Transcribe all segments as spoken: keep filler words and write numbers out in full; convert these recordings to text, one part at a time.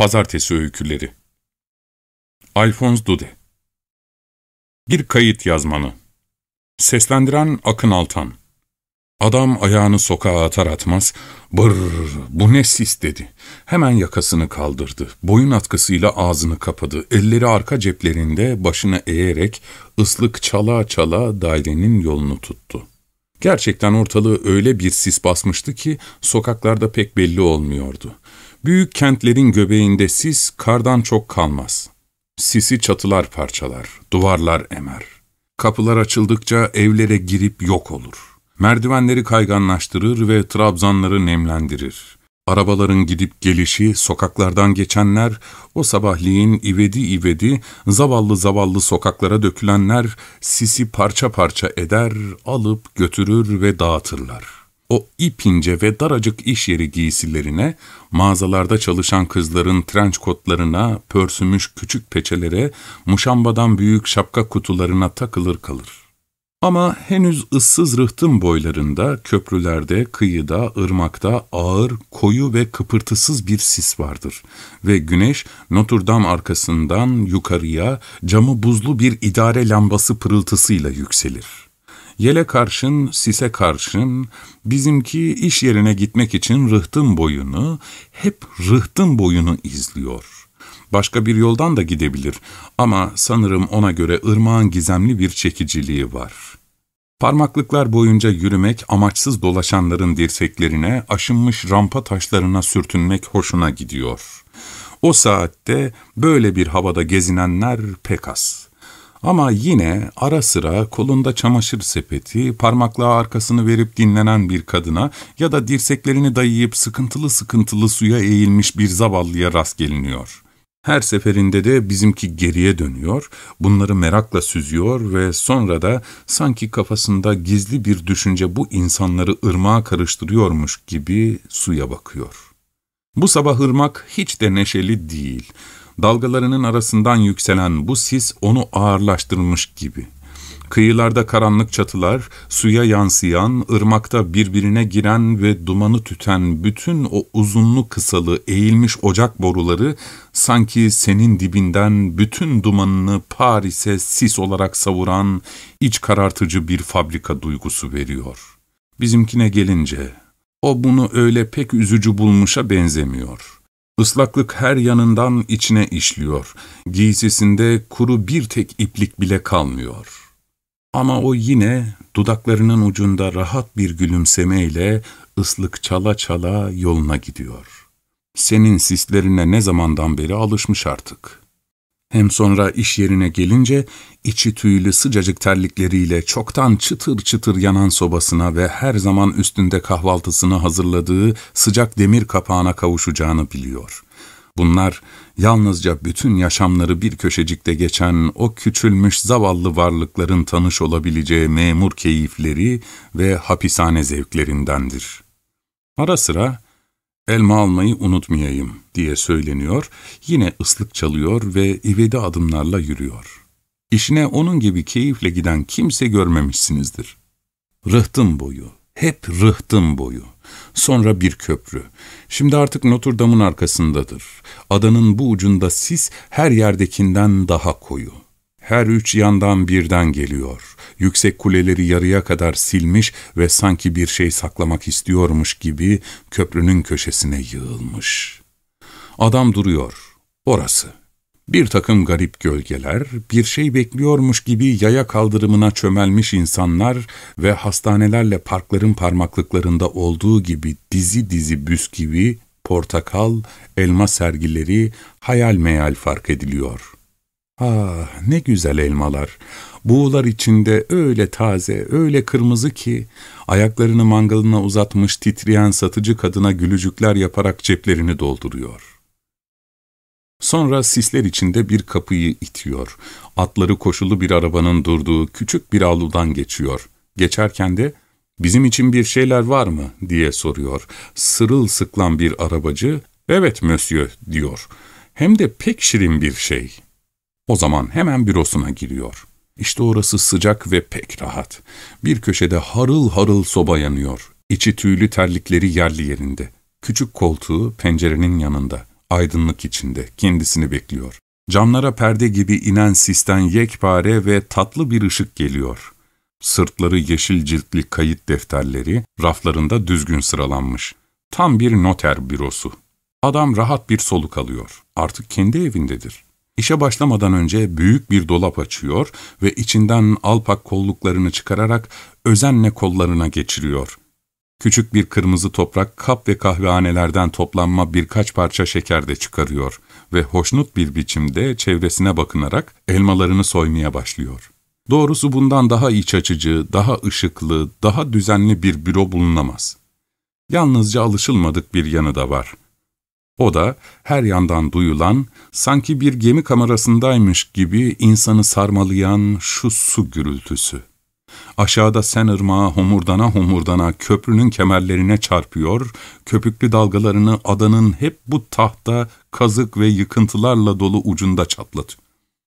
Pazartesi Öyküleri. Alphonse Daudet. Bir kayıt yazmanı. Seslendiren Akın Altan. Adam ayağını sokağa atar atmaz, "Brrr, bu ne sis?" dedi. Hemen yakasını kaldırdı. Boyun atkısıyla ağzını kapadı. Elleri arka ceplerinde başını eğerek ıslık çala çala dairenin yolunu tuttu. Gerçekten ortalığı öyle bir sis basmıştı ki sokaklarda pek belli olmuyordu. Büyük kentlerin göbeğinde sis kardan çok kalmaz. Sisi çatılar parçalar, duvarlar emer. Kapılar açıldıkça evlere girip yok olur. Merdivenleri kayganlaştırır ve trabzanları nemlendirir. Arabaların gidip gelişi, sokaklardan geçenler, o sabahleyin ivedi ivedi, zavallı zavallı sokaklara dökülenler sisi parça parça eder, alıp götürür ve dağıtırlar. O ipince ve daracık iş yeri giysilerine, mağazalarda çalışan kızların trenç kotlarına, pörsümüş küçük peçelere, muşambadan büyük şapka kutularına takılır kalır. Ama henüz ıssız rıhtım boylarında, köprülerde, kıyıda, ırmakta ağır, koyu ve kıpırtısız bir sis vardır. Ve güneş Notre Dame arkasından yukarıya camı buzlu bir idare lambası pırıltısıyla yükselir. Yele karşın, sise karşın, bizimki iş yerine gitmek için rıhtım boyunu, hep rıhtım boyunu izliyor. Başka bir yoldan da gidebilir ama sanırım ona göre ırmağın gizemli bir çekiciliği var. Parmaklıklar boyunca yürümek, amaçsız dolaşanların dirseklerine, aşınmış rampa taşlarına sürtünmek hoşuna gidiyor. O saatte böyle bir havada gezinenler pek az. Ama yine ara sıra kolunda çamaşır sepeti, parmaklığa arkasını verip dinlenen bir kadına ya da dirseklerini dayayıp sıkıntılı sıkıntılı suya eğilmiş bir zavallıya rast geliniyor. Her seferinde de bizimki geriye dönüyor, bunları merakla süzüyor ve sonra da sanki kafasında gizli bir düşünce bu insanları ırmağa karıştırıyormuş gibi suya bakıyor. Bu sabah ırmak hiç de neşeli değil. Dalgalarının arasından yükselen bu sis onu ağırlaştırmış gibi. Kıyılarda karanlık çatılar, suya yansıyan, ırmakta birbirine giren ve dumanı tüten bütün o uzunlu kısalı eğilmiş ocak boruları sanki senin dibinden bütün dumanını Paris'e sis olarak savuran iç karartıcı bir fabrika duygusu veriyor. Bizimkine gelince, o bunu öyle pek üzücü bulmuşa benzemiyor. Islaklık her yanından içine işliyor, giysisinde kuru bir tek iplik bile kalmıyor. Ama o yine dudaklarının ucunda rahat bir gülümsemeyle ıslık çala çala yoluna gidiyor. Senin sislerine ne zamandan beri alışmış artık. Hem sonra iş yerine gelince içi tüylü sıcacık terlikleriyle çoktan çıtır çıtır yanan sobasına ve her zaman üstünde kahvaltısını hazırladığı sıcak demir kapağına kavuşacağını biliyor. Bunlar yalnızca bütün yaşamları bir köşecikte geçen o küçülmüş zavallı varlıkların tanış olabileceği memur keyifleri ve hapishane zevklerindendir. Ara sıra elma almayı unutmayayım diye söyleniyor, yine ıslık çalıyor ve ivedi adımlarla yürüyor. İşine onun gibi keyifle giden kimse görmemişsinizdir. Rıhtım boyu, hep rıhtım boyu. Sonra bir köprü. Şimdi artık Notre Dame'ın arkasındadır. Adanın bu ucunda sis her yerdekinden daha koyu. Her üç yandan birden geliyor. Yüksek kuleleri yarıya kadar silmiş ve sanki bir şey saklamak istiyormuş gibi köprünün köşesine yığılmış. Adam duruyor. Orası. Bir takım garip gölgeler, bir şey bekliyormuş gibi yaya kaldırımına çömelmiş insanlar ve hastanelerle parkların parmaklıklarında olduğu gibi dizi dizi bisküvi, portakal, elma sergileri hayal meyal fark ediliyor. Ah, ne güzel elmalar! Buğular içinde öyle taze, öyle kırmızı ki ayaklarını mangalına uzatmış titreyen satıcı kadına gülücükler yaparak ceplerini dolduruyor. Sonra sisler içinde bir kapıyı itiyor. Atları koşulu bir arabanın durduğu küçük bir avludan geçiyor. Geçerken de "Bizim için bir şeyler var mı?" diye soruyor. Sırılsıklam bir arabacı, "Evet monsieur" diyor. Hem de pek şirin bir şey. O zaman hemen bürosuna giriyor. İşte orası sıcak ve pek rahat. Bir köşede harıl harıl soba yanıyor. İçi tüylü terlikleri yerli yerinde. Küçük koltuğu pencerenin yanında. aydınlık içinde kendisini bekliyor. Camlara perde gibi inen sisten yekpare ve tatlı bir ışık geliyor. Sırtları yeşil ciltli kayıt defterleri raflarında düzgün sıralanmış. Tam bir noter bürosu. Adam rahat bir soluk alıyor. Artık kendi evindedir. İşe başlamadan önce büyük bir dolap açıyor ve içinden alpak kolluklarını çıkararak özenle kollarına geçiriyor. Küçük bir kırmızı toprak kap ve kahvehanelerden toplanma birkaç parça şeker de çıkarıyor ve hoşnut bir biçimde çevresine bakınarak elmalarını soymaya başlıyor. Doğrusu bundan daha iç açıcı, daha ışıklı, daha düzenli bir büro bulunamaz. Yalnızca alışılmadık bir yanı da var. O da her yandan duyulan, sanki bir gemi kamerasındaymış gibi insanı sarmalayan şu su gürültüsü. Aşağıda Sen ırmağı homurdana homurdana köprünün kemerlerine çarpıyor, köpüklü dalgalarını adanın hep bu tahta, kazık ve yıkıntılarla dolu ucunda çatlatıyor.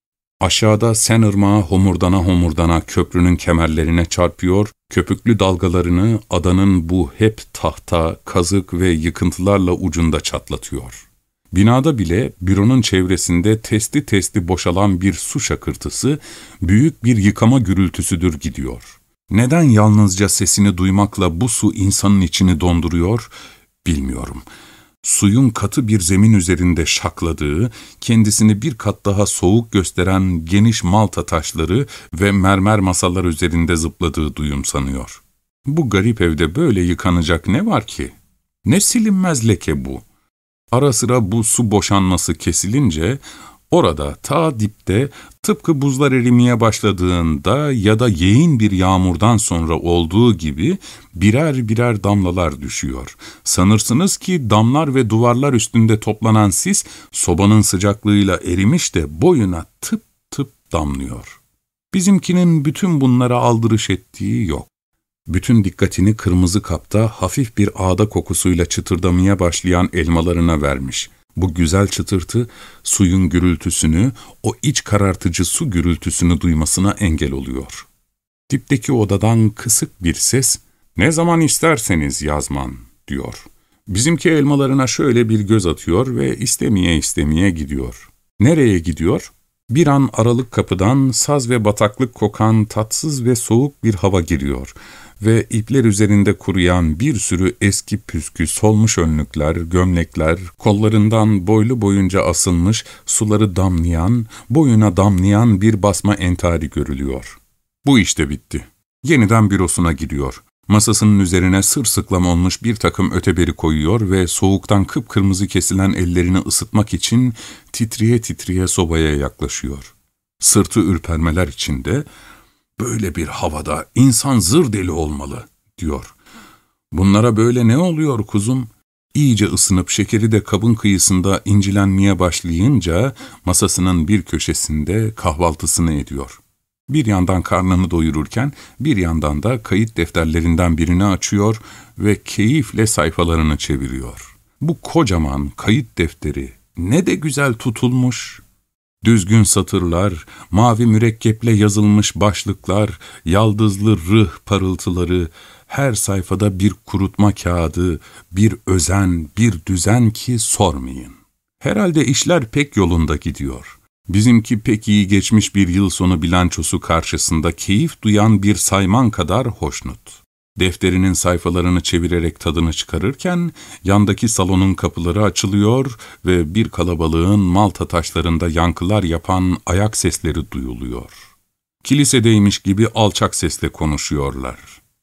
Aşağıda Sen ırmağı homurdana homurdana köprünün kemerlerine çarpıyor, köpüklü dalgalarını adanın bu hep tahta, kazık ve yıkıntılarla ucunda çatlatıyor. Binada bile büronun çevresinde testi testi boşalan bir su şakırtısı, büyük bir yıkama gürültüsüdür gidiyor. Neden yalnızca sesini duymakla bu su insanın içini donduruyor, bilmiyorum. Suyun katı bir zemin üzerinde şakladığı, kendisini bir kat daha soğuk gösteren geniş malta taşları ve mermer masalar üzerinde zıpladığı duyumsanıyor. Bu garip evde böyle yıkanacak ne var ki? Ne silinmez leke bu? Ara sıra bu su boşanması kesilince, orada ta dipte tıpkı buzlar erimeye başladığında ya da yeğin bir yağmurdan sonra olduğu gibi birer birer damlalar düşüyor. Sanırsınız ki damlar ve duvarlar üstünde toplanan sis sobanın sıcaklığıyla erimiş de boyuna tıp tıp damlıyor. Bizimkinin bütün bunlara aldırış ettiği yok. Bütün dikkatini kırmızı kapta hafif bir ağda kokusuyla çıtırdamaya başlayan elmalarına vermiş. Bu güzel çıtırtı, suyun gürültüsünü, o iç karartıcı su gürültüsünü duymasına engel oluyor. Dipteki odadan kısık bir ses, "Ne zaman isterseniz Yazman," diyor. Bizimki elmalarına şöyle bir göz atıyor ve istemeye istemeye gidiyor. Nereye gidiyor? Bir an aralık kapıdan saz ve bataklık kokan tatsız ve soğuk bir hava giriyor ve ipler üzerinde kuruyan bir sürü eski püskü solmuş önlükler, gömlekler, kollarından boylu boyunca asılmış, suları damlayan, boyuna damlayan bir basma entari görülüyor. Bu işte bitti. Yeniden bürosuna giriyor. Masasının üzerine sırsıklam olmuş bir takım öteberi koyuyor ve soğuktan kıpkırmızı kesilen ellerini ısıtmak için titriye titriye sobaya yaklaşıyor. Sırtı ürpermeler içinde, "Böyle bir havada insan zır deli olmalı," diyor. "Bunlara böyle ne oluyor kuzum?" İyice ısınıp şekeri de kabın kıyısında incilenmeye başlayınca masasının bir köşesinde kahvaltısını ediyor. Bir yandan karnını doyururken bir yandan da kayıt defterlerinden birini açıyor ve keyifle sayfalarını çeviriyor. Bu kocaman kayıt defteri ne de güzel tutulmuş. Düzgün satırlar, mavi mürekkeple yazılmış başlıklar, yaldızlı rıh parıltıları, her sayfada bir kurutma kağıdı, bir özen, bir düzen ki sormayın. Herhalde işler pek yolunda gidiyor. Bizimki pek iyi geçmiş bir yıl sonu bilançosu karşısında keyif duyan bir sayman kadar hoşnut. Defterinin sayfalarını çevirerek tadını çıkarırken, yandaki salonun kapıları açılıyor ve bir kalabalığın malta taşlarında yankılar yapan ayak sesleri duyuluyor. Kilisedeymiş gibi alçak sesle konuşuyorlar.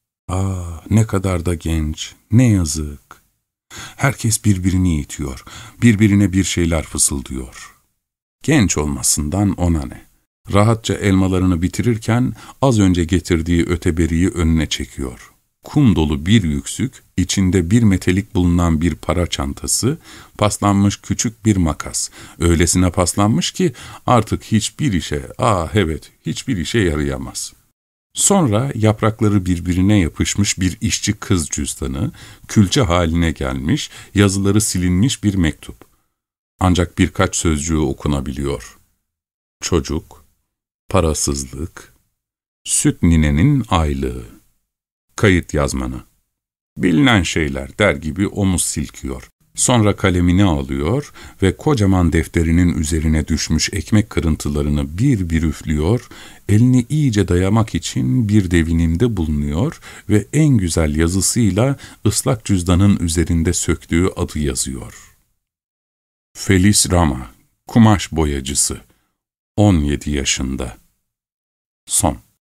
Ah, ne kadar da genç, ne yazık. Herkes birbirini itiyor, birbirine bir şeyler fısıldıyor. Genç olmasından ona ne? Rahatça elmalarını bitirirken az önce getirdiği öteberiyi önüne çekiyor. Kum dolu bir yüksük, içinde bir metelik bulunan bir para çantası, paslanmış küçük bir makas. Öylesine paslanmış ki artık hiçbir işe, ah evet, hiçbir işe yarayamaz. Sonra yaprakları birbirine yapışmış bir işçi kız cüzdanı, külçe haline gelmiş, yazıları silinmiş bir mektup. Ancak birkaç sözcüğü okunabiliyor. Çocuk, parasızlık, süt ninenin aylığı. Kayıt yazmanı. Bilinen şeyler der gibi omuz silkiyor. Sonra kalemini alıyor ve kocaman defterinin üzerine düşmüş ekmek kırıntılarını bir bir üflüyor, elini iyice dayamak için bir devinimde bulunuyor ve en güzel yazısıyla ıslak cüzdanın üzerinde söktüğü adı yazıyor. Feliz Rama, kumaş boyacısı, on yedi yaşında. Son.